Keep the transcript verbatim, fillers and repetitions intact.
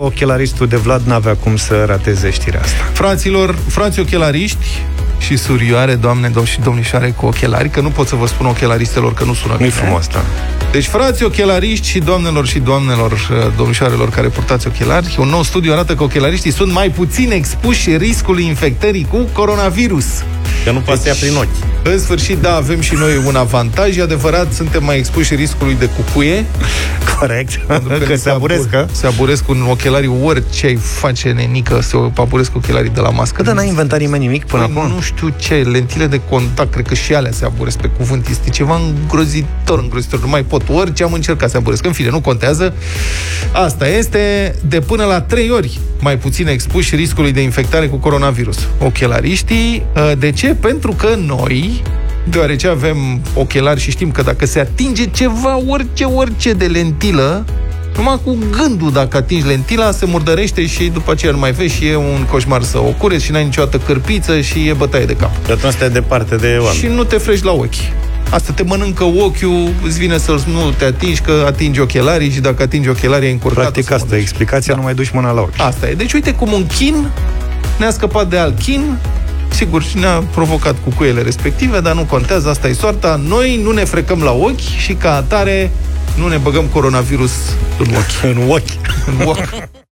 Ochelaristul de Vlad n-avea cum să rateze știrea asta. Fraților, frații ochelariști și surioare, doamne și domnișoare cu ochelari, că nu pot să vă spun ochelaristelor că nu sună bine. Nu-i frumos, da. Deci, frații ochelariști și doamnelor și doamnelor, domnișoarelor care purtați ochelari, un nou studiu arată că ochelariștii sunt mai puțin expuși riscului infectării cu coronavirus. Că nu poate deci, să ia prin ochi. În sfârșit, da, avem și noi un avantaj. E adevărat, suntem mai expuși riscului de cucuie. Corect. Că, că se aburescă. Se aburesc cu ochelarii, orice ai face, nenică, se aburesc cu ochelarii de la mască. Dar n-ai inventat nimeni nimic până păi, acum? Nu știu ce, lentile de contact, cred că și alea se aburesc, pe cuvânt. Este ceva îngrozitor, îngrozitor. Nu mai pot. Orice am încercat se aburesc. În fine, nu contează. Asta este de până la trei ori mai puțin expuși riscului de infectare cu coronavirus. Ochelariștii, de ce? Pentru că noi, deoarece avem ochelari și știm că dacă se atinge ceva, orice, orice de lentilă, numai cu gândul, dacă atingi lentila, se murdărește și după aceea nu mai vezi și e un coșmar să o cureți și n-ai niciodată cârpiță și e bătaie de cap. Și atunci stai departe de oameni. Și nu te frești la ochi. Asta te mănâncă ochiul, îți vine să nu te atingi, că atingi ochelarii și dacă atingi ochelarii e încurcat. Practic asta e explicația, da. Nu mai duci mâna la ochi. Asta e. Deci uite cum un chin ne-a scăpat de alt chin. Sigur, și ne-a provocat cucuiele respective, dar nu contează, asta e soarta. Noi nu ne frecăm la ochi și ca atare nu ne băgăm coronavirus în ochi. În ochi. În ochi.